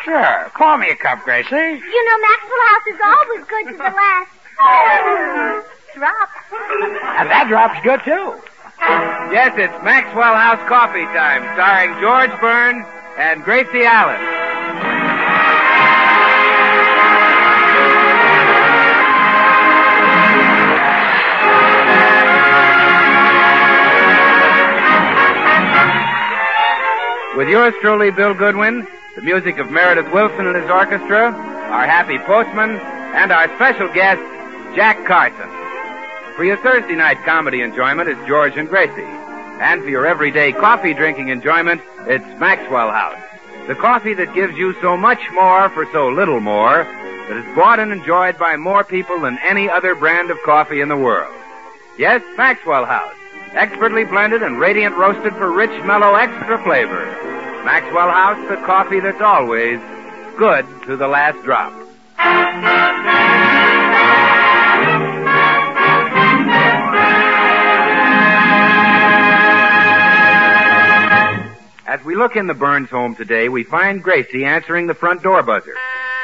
Sure. Pour me a cup, Gracie. You know, Maxwell House is always good to the last drop. And that drop's good, too. Yes, it's Maxwell House Coffee Time, starring George Burns and Gracie Allen. With yours truly, Bill Goodwin, the music of Meredith Wilson and his orchestra, our happy postman, and our special guest, Jack Carson. For your Thursday night comedy enjoyment, it's George and Gracie. And for your everyday coffee drinking enjoyment, it's Maxwell House. The coffee that gives you so much more for so little more, that is bought and enjoyed by more people than any other brand of coffee in the world. Yes, Maxwell House. Expertly blended and radiant roasted for rich, mellow, extra flavor. Maxwell House, the coffee that's always good to the last drop. As we look in the Burns home today, we find Gracie answering the front door buzzer.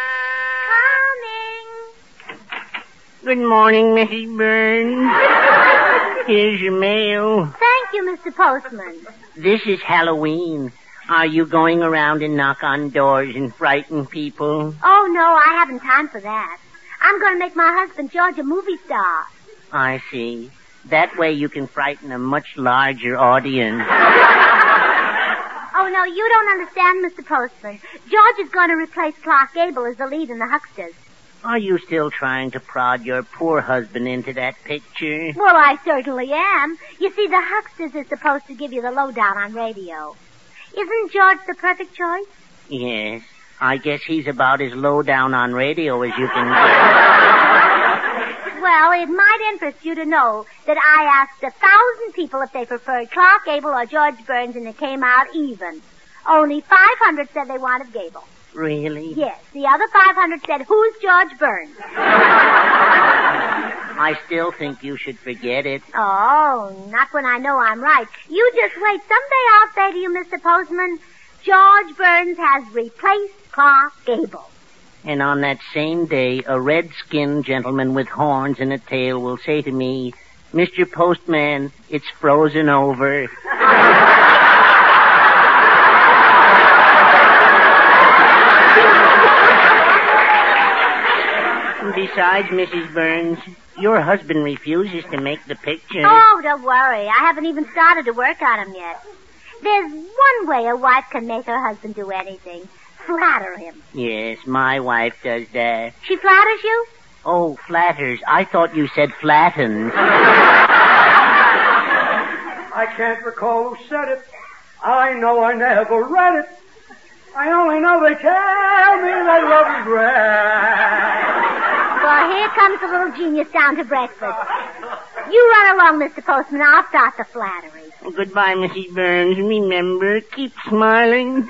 Coming. Good morning, Mrs. Burns. Here's your mail. Thank you, Mr. Postman. This is Halloween. Are you going around and knock on doors and frighten people? Oh, no, I haven't time for that. I'm going to make my husband George a movie star. I see. That way you can frighten a much larger audience. Oh, no, you don't understand, Mr. Postman. George is going to replace Clark Gable as the lead in The Hucksters. Are you still trying to prod your poor husband into that picture? Well, I certainly am. You see, The Hucksters is supposed to give you the lowdown on radio. Isn't George the perfect choice? Yes. I guess he's about as low down on radio as you can get. Well, it might interest you to know that I asked 1,000 people if they preferred Clark Gable or George Burns, and it came out even. Only 500 said they wanted Gable. Really? Yes. The other 500 said, who's George Burns? I still think you should forget it. Oh, not when I know I'm right. You just wait. Someday I'll say to you, Mr. Postman, George Burns has replaced Clark Gable. And on that same day, a red-skinned gentleman with horns and a tail will say to me, Mr. Postman, it's frozen over. Besides, Mrs. Burns, your husband refuses to make the picture. Oh, don't worry. I haven't even started to work on him yet. There's one way a wife can make her husband do anything. Flatter him. Yes, my wife does that. She flatters you? Oh, flatters. I thought you said flattens. I can't recall who said it. I know I never read it. I only know they tell me they love regret. Well, here comes the little genius down to breakfast. You run along, Mr. Postman. I'll start the flattery. Oh, goodbye, Mrs. Burns. Remember, keep smiling.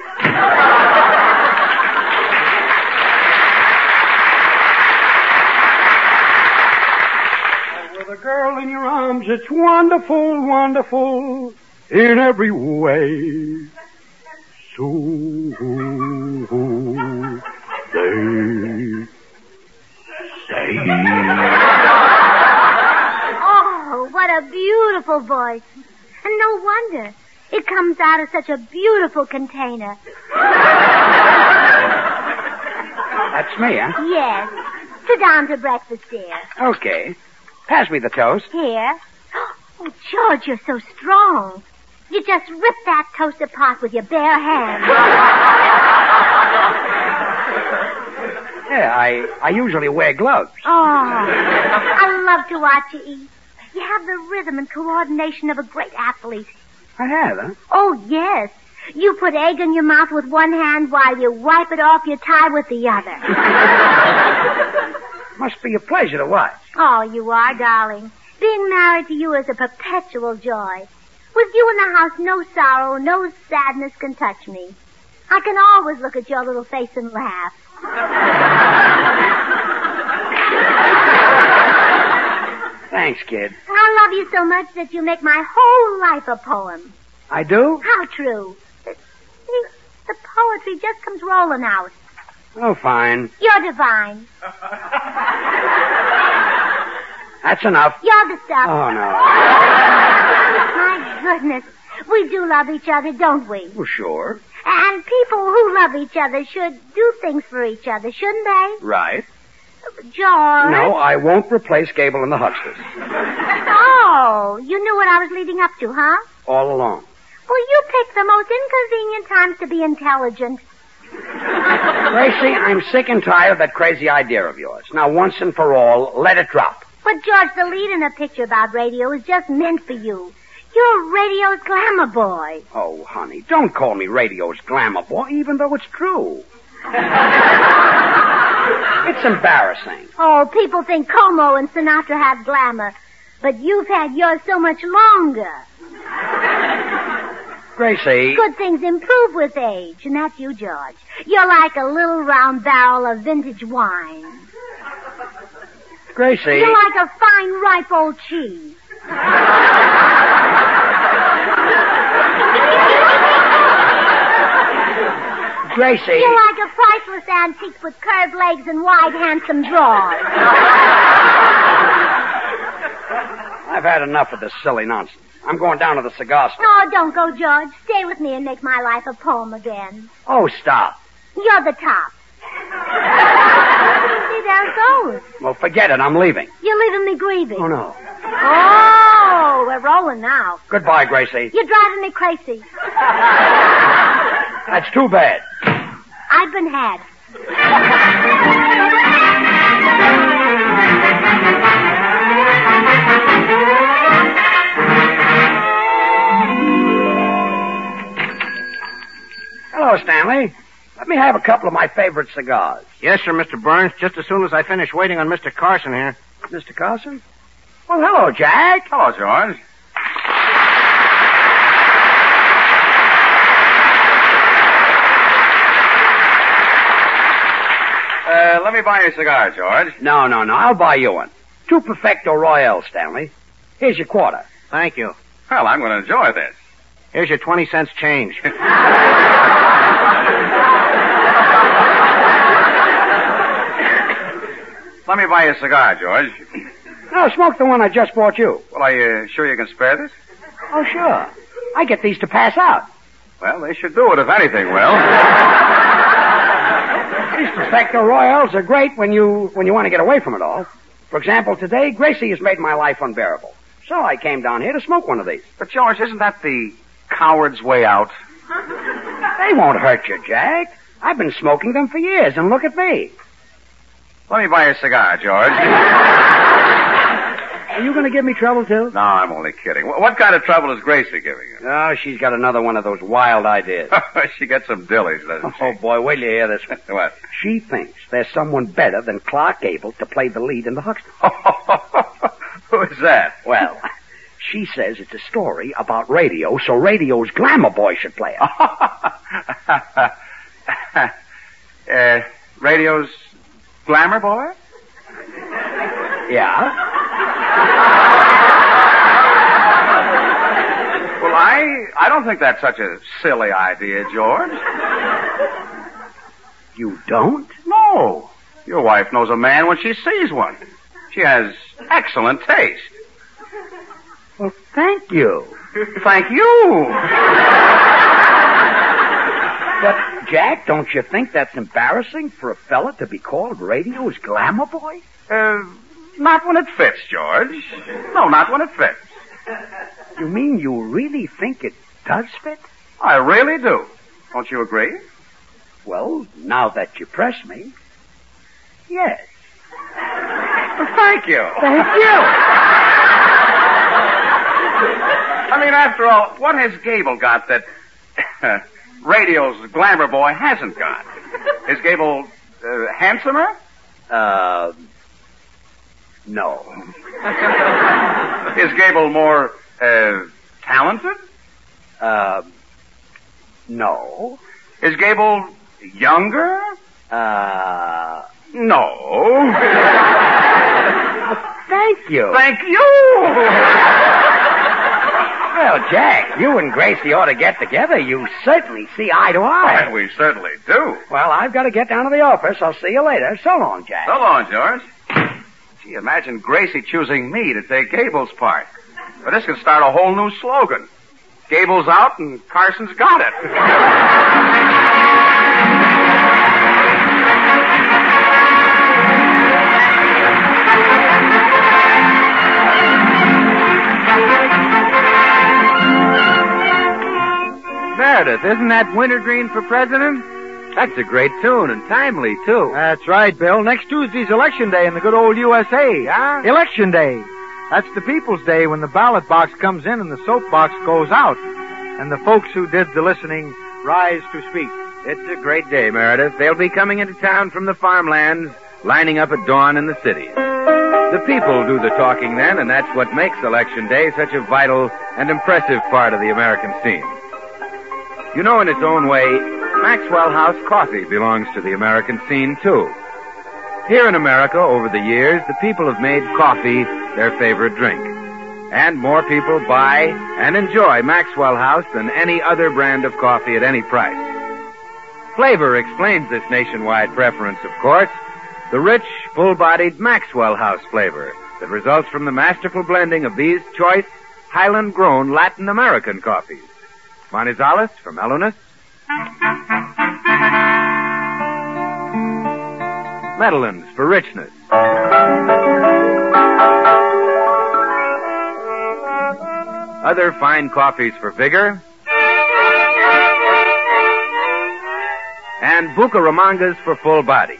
With a girl in your arms, it's wonderful, wonderful in every way. So they say. Oh, what a beautiful voice. And no wonder. It comes out of such a beautiful container. That's me, huh? Yes. Sit down to breakfast, dear. Okay. Pass me the toast. Here. Oh, George, you're so strong. You just rip that toast apart with your bare hands. Yeah, I usually wear gloves. Oh, I love to watch you eat. You have the rhythm and coordination of a great athlete. I have, huh? Oh, yes. You put egg in your mouth with one hand while you wipe it off your tie with the other. Must be a pleasure to watch. Oh, you are, darling. Being married to you is a perpetual joy. With you in the house, no sorrow, no sadness can touch me. I can always look at your little face and laugh. Thanks, kid. I love you so much that you make my whole life a poem. I do? How true. The poetry just comes rolling out. Oh, fine. You're divine. That's enough. You're the stuff. Oh, no. My goodness. We do love each other, don't we? Well, sure. And people who love each other should do things for each other, shouldn't they? Right. George? No, I won't replace Gable and the Hucksters. Oh, you knew what I was leading up to, huh? All along. Well, you picked the most inconvenient times to be intelligent. Gracie, I'm sick and tired of that crazy idea of yours. Now, once and for all, let it drop. But, George, the lead in a picture about radio is just meant for you. You're radio's glamour boy. Oh, honey, don't call me radio's glamour boy, even though it's true. It's embarrassing. Oh, people think Como and Sinatra have glamour, but you've had yours so much longer. Gracie. Good things improve with age, and that's you, George. You're like a little round barrel of vintage wine. Gracie. You're like a fine, ripe old cheese. Gracie. You're like a priceless antique with curved legs and wide, handsome drawers. I've had enough of this silly nonsense. I'm going down to the cigar store. Oh, don't go, George. Stay with me and make my life a poem again. Oh, stop. You're the top. See, there it goes. Well, forget it. I'm leaving. You're leaving me grieving. Oh, no. Oh, we're rolling now. Goodbye, Gracie. You're driving me crazy. That's too bad. I've been had. Hello, Stanley. Let me have a couple of my favorite cigars. Yes, sir, Mr. Burns, just as soon as I finish waiting on Mr. Carson here. Mr. Carson? Well, hello, Jack. Hello, George. Let me buy you a cigar, George. No. I'll buy you one. 2 Perfecto Royale, Stanley. Here's your quarter. Thank you. Well, I'm going to enjoy this. Here's your 20 cents change. Let me buy you a cigar, George. No, smoke the one I just bought you. Well, are you sure you can spare this? Oh, sure. I get these to pass out. Well, they should do it, if anything will. These Perfecto Royales are great when you want to get away from it all. For example, today, Gracie has made my life unbearable. So I came down here to smoke one of these. But, George, isn't that the coward's way out? They won't hurt you, Jack. I've been smoking them for years, and look at me. Let me buy you a cigar, George. Are you going to give me trouble, too? No, I'm only kidding. What kind of trouble is Gracie giving you? Oh, she's got another one of those wild ideas. She gets some dillies, doesn't she? Oh, boy, wait till you hear this one. What? She thinks there's someone better than Clark Gable to play the lead in the Hucksters. Who is that? Well, she says it's a story about radio, so radio's glamour boy should play it. Radio's glamour boy? Yeah? Well, I don't think that's such a silly idea, George. You don't? No. Your wife knows a man when she sees one. She has excellent taste. Well, thank you. Thank you. But, Jack, don't you think that's embarrassing for a fella to be called radio's glamour boy? Not when it fits, George. No, not when it fits. You mean you really think it does fit? I really do. Don't you agree? Well, now that you press me, yes. Thank you. Thank you. I mean, after all, what has Gable got that radio's glamour boy hasn't got? Is Gable handsomer? No. Is Gable more talented? No. Is Gable younger? No. Thank you. Thank you. Well, Jack, you and Gracie ought to get together. You certainly see eye to eye. Well, we certainly do. Well, I've got to get down to the office. I'll see you later. So long, Jack. So long, George. Gee, imagine Gracie choosing me to take Gable's part. But this could start a whole new slogan. Gable's out and Carson's got it. Meredith, isn't that Wintergreen for president? That's a great tune and timely, too. That's right, Bill. Next Tuesday's Election Day in the good old USA. Yeah? Election Day. That's the people's day when the ballot box comes in and the soap box goes out. And the folks who did the listening rise to speak. It's a great day, Meredith. They'll be coming into town from the farmlands, lining up at dawn in the cities. The people do the talking then, and that's what makes Election Day such a vital and impressive part of the American scene. You know, in its own way, Maxwell House coffee belongs to the American scene, too. Here in America, over the years, the people have made coffee their favorite drink. And more people buy and enjoy Maxwell House than any other brand of coffee at any price. Flavor explains this nationwide preference, of course. The rich, full-bodied Maxwell House flavor that results from the masterful blending of these choice, Highland-grown Latin American coffees. Manizales from Elonis. Medellins for richness. Other fine coffees for vigor. And Bucaramangas for full body.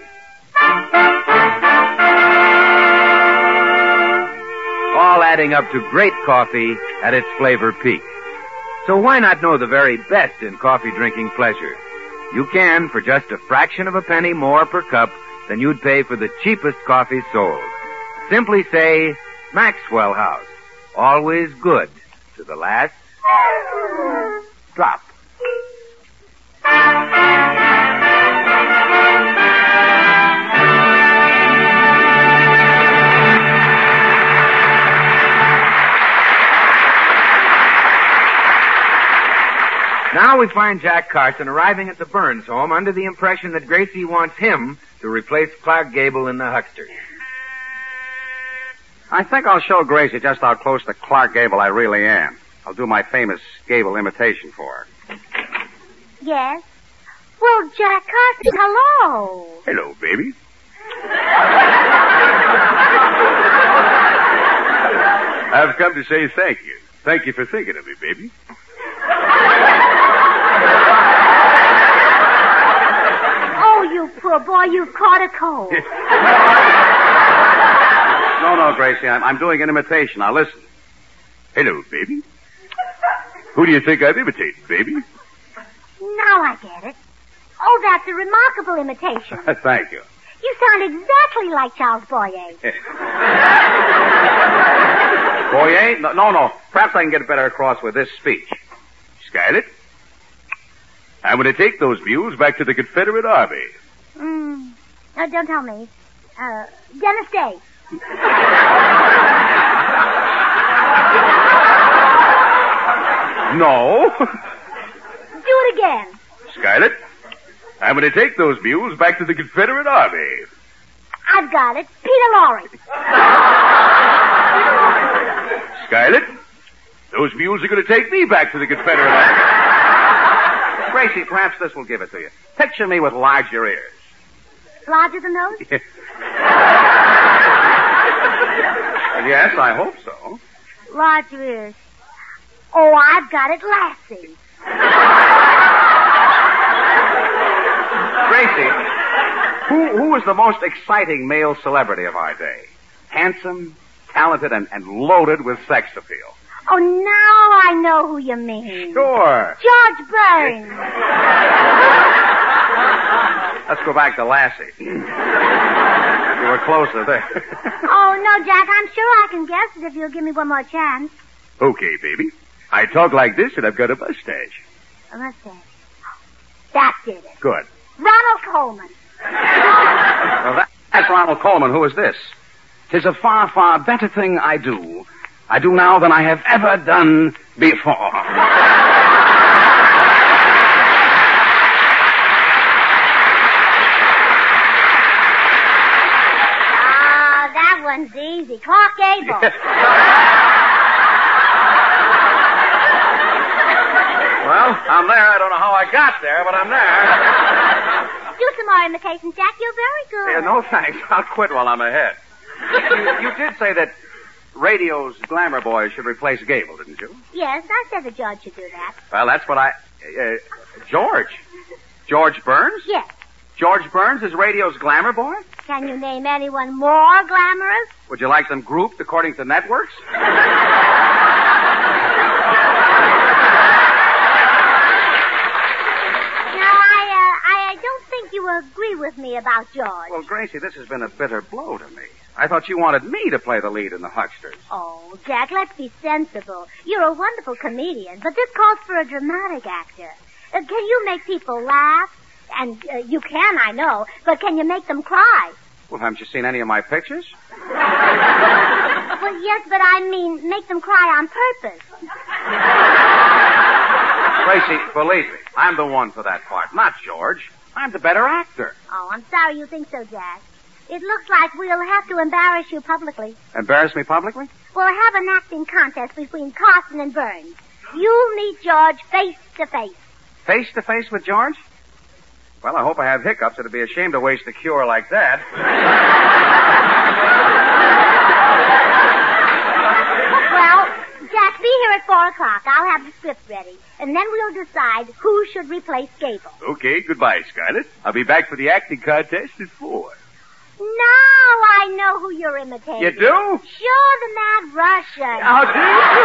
All adding up to great coffee at its flavor peak. So why not know the very best in coffee drinking pleasure? You can for just a fraction of a penny more per cup than you'd pay for the cheapest coffee sold. Simply say, Maxwell House. Always good to the last drop. Now we find Jack Carson arriving at the Burns home under the impression that Gracie wants him to replace Clark Gable in the Huckster. I think I'll show Gracie just how close to Clark Gable I really am. I'll do my famous Gable imitation for her. Yes? Well, Jack Carson, hello. Hello, baby. I've come to say thank you. Thank you for thinking of me, baby. Oh, you poor boy, you've caught a cold. No, Gracie, I'm doing an imitation. Now listen. Hello, baby. Who do you think I'm imitating, baby? Now I get it. Oh, that's a remarkable imitation. Thank you. You sound exactly like Charles Boyer. Boyer? No. Perhaps I can get better across with this speech. Scarlett, I'm going to take those mules back to the Confederate Army. No, don't tell me. Dennis Day. No. Do it again. Scarlett, I'm going to take those mules back to the Confederate Army. I've got it. Peter Lorre. Scarlett, those mules are going to take me back to the Confederate Army. Gracie, perhaps this will give it to you. Picture me with larger ears. Larger than those? Yes, I hope so. Larger ears. Oh, I've got it, Lassie. Gracie, who is the most exciting male celebrity of our day? Handsome, talented, and loaded with sex appeal. Oh, now I know who you mean. Sure. George Burns. Let's go back to Lassie. You were closer there. Oh, no, Jack, I'm sure I can guess it if you'll give me one more chance. Okay, baby. I talk like this and I've got a mustache. A mustache. That did it. Good. Ronald Coleman. Well, that's Ronald Coleman. Who is this? 'Tis a far, far better thing I do. I do now than I have ever done Before. That one's easy. Clark Gable. Well, I'm there. I don't know how I got there, but I'm there. Do some more imitations, Jack. You're very good. Yeah, no thanks. I'll quit while I'm ahead. You did say that radio's glamour boy should replace Gable, didn't you? Yes, I said the judge should do that. Well, that's what George. George Burns? Yes. George Burns is radio's glamour boy? Can you name anyone more glamorous? Would you like them grouped according to networks? I don't think you agree with me about George. Well, Gracie, this has been a bitter blow to me. I thought you wanted me to play the lead in The Hucksters. Oh, Jack, let's be sensible. You're a wonderful comedian, but this calls for a dramatic actor. Can you make people laugh? And you can, I know, but can you make them cry? Well, haven't you seen any of my pictures? Well, yes, but I mean make them cry on purpose. Gracie, believe me, I'm the one for that part, not George. I'm the better actor. Oh, I'm sorry you think so, Jack. It looks like we'll have to embarrass you publicly. Embarrass me publicly? We'll have an acting contest between Carson and Burns. You'll meet George face to face. Face to face with George? Well, I hope I have hiccups. It'd be a shame to waste a cure like that. Well, Jack, be here at 4 o'clock. I'll have the script ready. And then we'll decide who should replace Gable. Okay, goodbye, Scarlett. I'll be back for the acting contest at 4. Now I know who you're imitating. You do? Sure, the Mad Russian. How do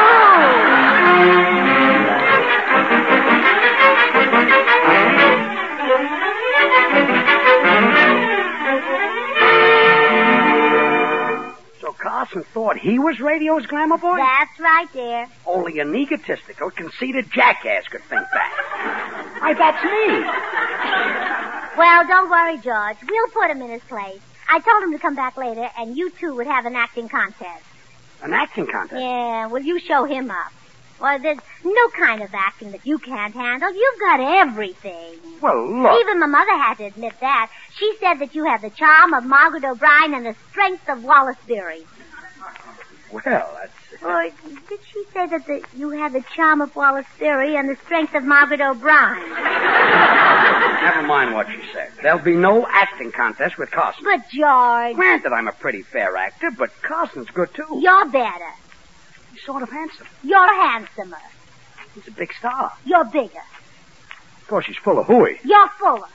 So Carson thought he was radio's glamour boy? That's right, dear. Only an egotistical, conceited jackass could think that. Why, that's me. Well, don't worry, George. We'll put him in his place. I told him to come back later, and you two would have an acting contest. An acting contest? Yeah, well, you show him up. Well, there's no kind of acting that you can't handle. You've got everything. Well, look. Even my mother had to admit that. She said that you have the charm of Margaret O'Brien and the strength of Wallace Beery. Well, that's... Or did she say that you have the charm of Wallace Beery and the strength of Margaret O'Brien? Never mind what she said. There'll be no acting contest with Carson. But, George... Granted, I'm a pretty fair actor, but Carson's good, too. You're better. He's sort of handsome. You're handsomer. He's a big star. You're bigger. Of course, he's full of hooey. You're fuller.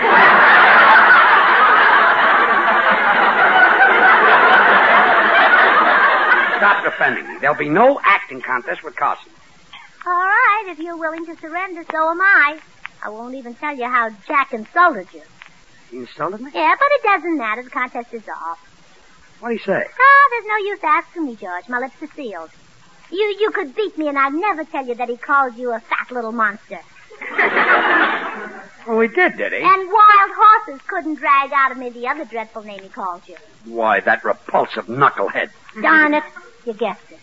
Stop defending me. There'll be no acting contest with Carson. All right, if you're willing to surrender, so am I. I won't even tell you how Jack insulted you. He insulted me? Yeah, but it doesn't matter. The contest is off. What'd he say? Oh, there's no use asking me, George. My lips are sealed. You could beat me, and I'd never tell you that he called you a fat little monster. Oh, he did he? And wild horses couldn't drag out of me the other dreadful name he called you. Why, that repulsive knucklehead. Darn it. You guessed it.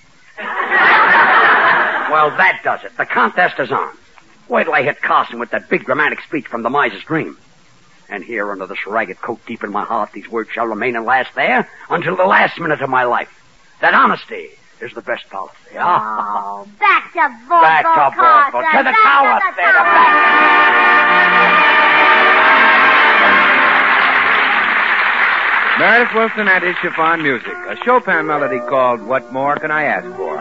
Well, that does it. The contest is on. Wait till I hit Carson with that big dramatic speech from The Miser's Dream. And here, under this ragged coat deep in my heart, these words shall remain and last there until the last minute of my life. That honesty is the best policy. Oh, back to Vorpal, Back to Vorpal. To the tower, theater. Meredith Wilson and his chiffon music, a Chopin melody called What More Can I Ask For?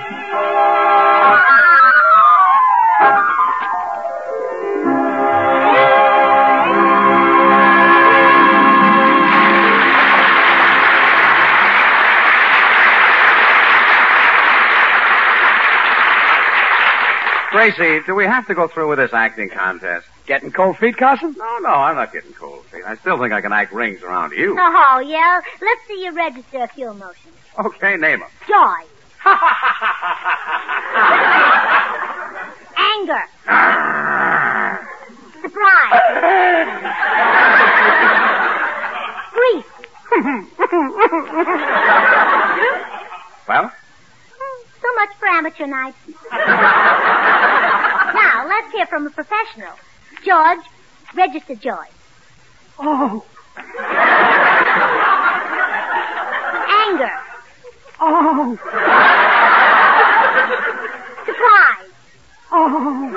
Gracie, do we have to go through with this acting contest? Getting cold feet, Carson? No, I'm not getting cold feet. I still think I can act rings around you. Oh, yeah. Let's see you register a few emotions. Okay, name them. Joy. Anger. Surprise. Grief. Well? So much for amateur nights. Now, let's hear from a professional. George, register joy. Oh. Anger. Oh. Surprise. Oh.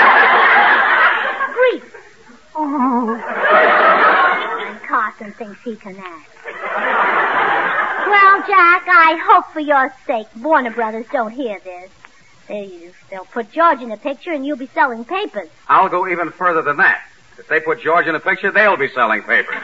Grief. Oh. And Carson thinks he can act. Well, Jack, I hope for your sake Warner Brothers don't hear this. They'll put George in a picture and you'll be selling papers. I'll go even further than that. If they put George in a picture, they'll be selling papers.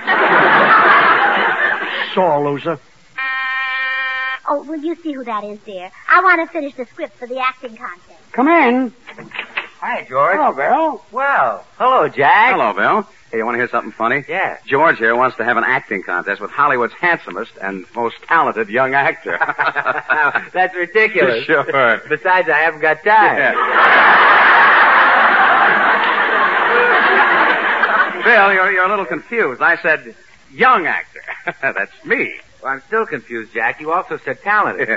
Sore loser. Oh, will you see who that is, dear? I want to finish the script for the acting contest. Come in. Hi, George. Hello, Bill. Well, hello, Jack. Hello, Bill. Hey, you want to hear something funny? Yeah. George here wants to have an acting contest with Hollywood's handsomest and most talented young actor. That's ridiculous. Sure. Besides, I haven't got time. Yeah. Bill, you're a little confused. I said young actor. That's me. Well, I'm still confused, Jack. You also said talented.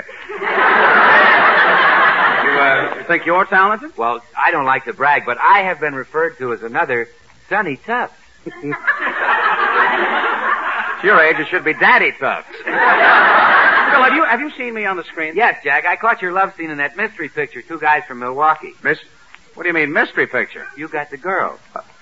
You think you're talented? Well, I don't like to brag, but I have been referred to as another Sonny Tufts. At your age, it should be Daddy Tufts. Bill, have you seen me on the screen? Yes, Jack. I caught your love scene in that mystery picture, two guys from Milwaukee. What do you mean, mystery picture? You got the girl.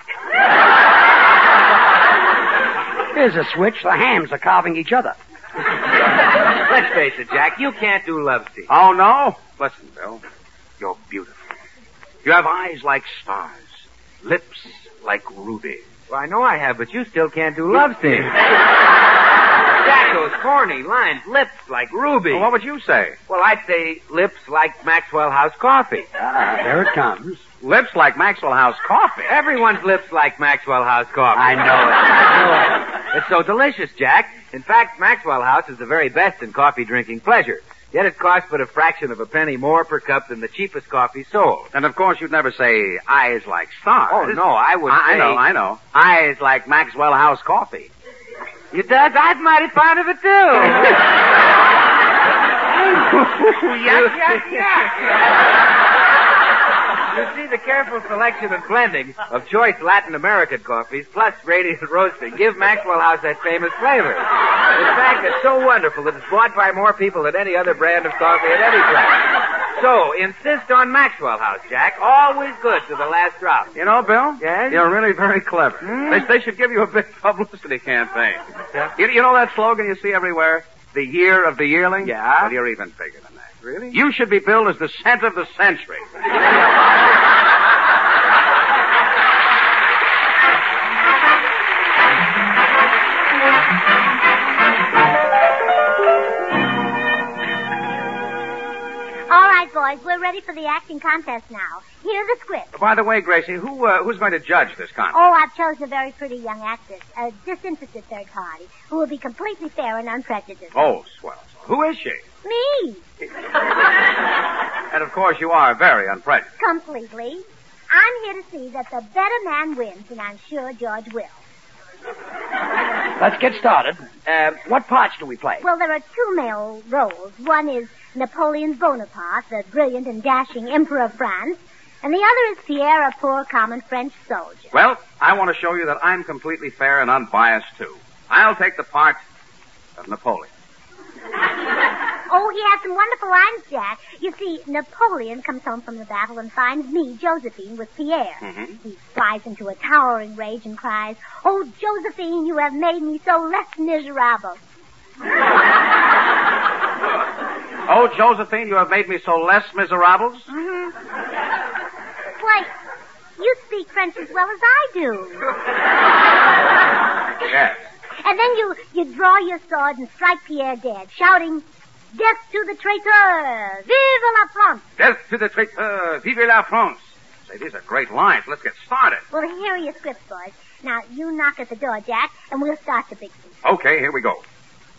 Here's a switch. The hams are carving each other. Let's face it, Jack. You can't do love scenes. Oh, no? Listen, Bill. You're beautiful. You have eyes like stars, lips like rubies. Well, I know I have, but you still can't do love scenes. Jack, those corny lines, lips like rubies. Well, what would you say? Well, I'd say lips like Maxwell House coffee. There it comes. Lips like Maxwell House coffee. Everyone's lips like Maxwell House coffee. I know it. It's so delicious, Jack. In fact, Maxwell House is the very best in coffee drinking pleasure. Yet it costs but a fraction of a penny more per cup than the cheapest coffee sold. And of course you'd never say eyes like stars. Oh, no, I would say... I know. Eyes like Maxwell House coffee. You does? I'm mighty fond of it, too. You see, the careful selection and blending of choice Latin American coffees plus radiant roasting give Maxwell House that famous flavor. In fact, it's so wonderful that it's bought by more people than any other brand of coffee at any place. So, insist on Maxwell House, Jack. Always good to the last drop. You know, Bill? Yes? You're really very clever. They should give you a big publicity campaign. Yeah. You know that slogan you see everywhere? The year of the yearling? Yeah. Well, you're even bigger than that. Really? You should be billed as the scent of the century. All right, boys, we're ready for the acting contest now. Here's the script. By the way, Gracie, who's going to judge this contest? Oh, I've chosen a very pretty young actress, a disinterested third party, who will be completely fair and unprejudiced. Oh, swell. Who is she? Me! And of course you are very unprejudiced. Completely. I'm here to see that the better man wins, and I'm sure George will. Let's get started. What parts do we play? Well, there are two male roles. One is Napoleon Bonaparte, the brilliant and dashing Emperor of France, and the other is Pierre, a poor common French soldier. Well, I want to show you that I'm completely fair and unbiased, too. I'll take the part of Napoleon. Oh, he has some wonderful lines, Jack. You see, Napoleon comes home from the battle and finds me, Josephine, with Pierre. Mm-hmm. He flies into a towering rage and cries, "Oh, Josephine, you have made me so less miserable." Oh, Josephine, you have made me so less miserables. Mm-hmm. Why, you speak French as well as I do. Yes. And then you draw your sword and strike Pierre dead, shouting, "Death to the traitor! Vive la France!" Death to the traitor! Vive la France! Say, these are great lines. Let's get started. Well, here are your scripts, boys. Now, you knock at the door, Jack, and we'll start the big scene. Okay, here we go.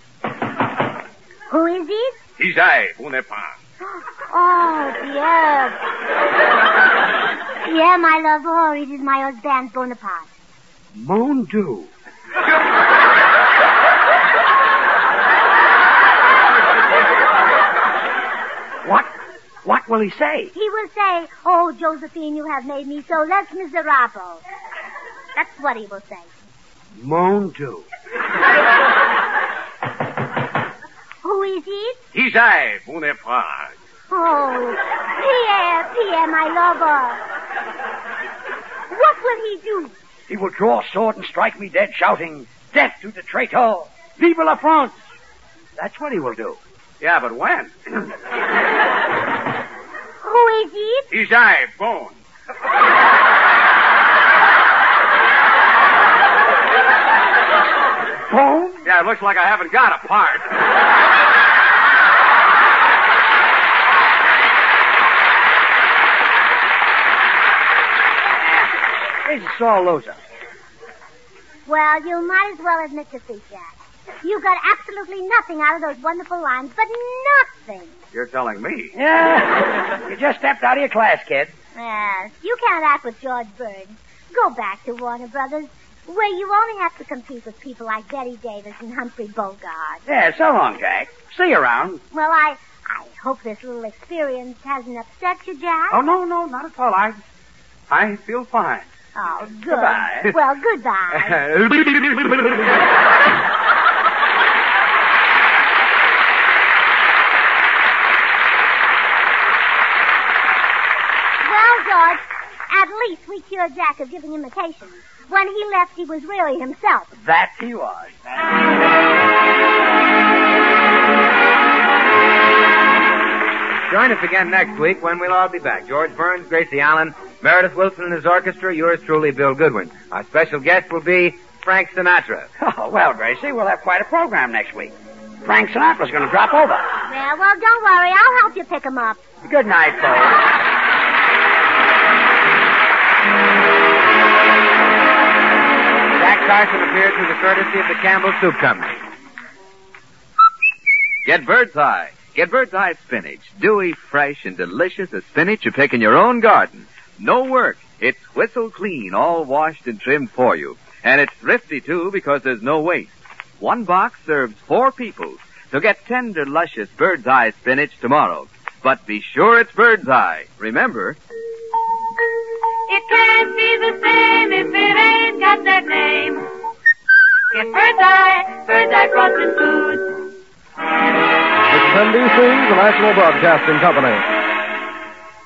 Who is it? He's I, Bonaparte. Oh, Pierre. Pierre, my lover, it is my husband, Bonaparte. Mon Dieu. What will he say? He will say, "Oh, Josephine, you have made me so less miserable." That's what he will say. Mon Dieu. Who is it? He's I, Bonaparte. Oh, Pierre, my lover. What will he do? He will draw a sword and strike me dead, shouting, "Death to the traitor! Vive la France!" That's what he will do. Yeah, but when? Who is it? He's I, Bone. Bone? Yeah, it looks like I haven't got a part. He's a sore loser. Well, you might as well admit defeat, Jack. You got absolutely nothing out of those wonderful lines, but nothing. You're telling me. Yeah. You just stepped out of your class, kid. Yes, you can't act with George Bird. Go back to Warner Brothers, where you only have to compete with people like Betty Davis and Humphrey Bogart. Yeah, so long, Jack. See you around. Well, I hope this little experience hasn't upset you, Jack. Oh, no, not at all. I feel fine. Oh, good. Goodbye. Well, goodbye. Well, George, at least we cured Jack of giving imitations. When he left, he was really himself. That he was. Join us again next week when we'll all be back. George Burns, Gracie Allen, Meredith Wilson and his orchestra, yours truly, Bill Goodwin. Our special guest will be Frank Sinatra. Oh, well, Gracie, we'll have quite a program next week. Frank Sinatra's going to drop over. Yeah, well, don't worry. I'll help you pick him up. Good night, folks. Jack Carson appeared through the courtesy of the Campbell Soup Company. Get Bird's Eye. Get Bird's Eye spinach. Dewy, fresh, and delicious as spinach you pick in your own garden. No work. It's whistle clean, all washed and trimmed for you. And it's thrifty, too, because there's no waste. One box serves 4 people. So get tender, luscious Bird's Eye spinach tomorrow. But be sure it's Bird's Eye. Remember... It can't be the same if it ain't got that name. Get Bird's Eye frozen foods. It's NBC, the National Broadcasting Company.